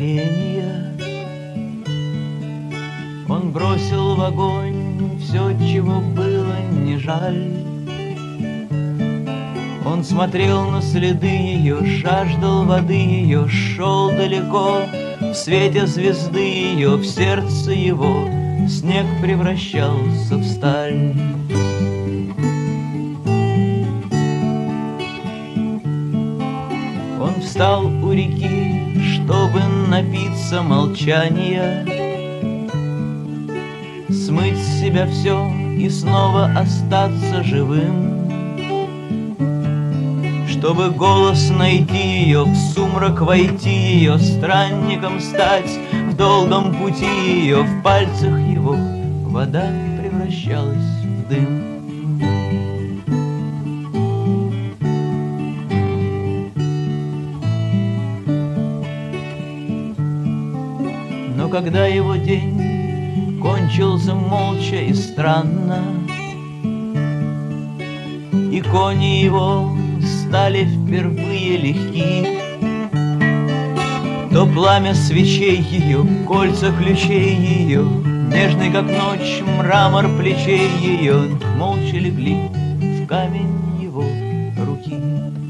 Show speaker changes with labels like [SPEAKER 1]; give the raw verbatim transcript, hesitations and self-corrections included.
[SPEAKER 1] поколения. Он бросил в огонь все, чего было не жаль. Он смотрел на следы ее, жаждал воды ее, шел далеко в свете звезды ее, в сердце его снег превращался в сталь. Он встал у реки, чтобы напиться молчания, смыть с себя все и снова остаться живым, чтобы голос найти ее, в сумрак войти ее, странником стать в долгом пути ее. В пальцах его вода превращалась в дым. Но когда его день кончился молча и странно, и кони его стали впервые легки, то пламя свечей ее, кольца ключей ее, нежный как ночь мрамор плечей ее, молча легли в камень его руки.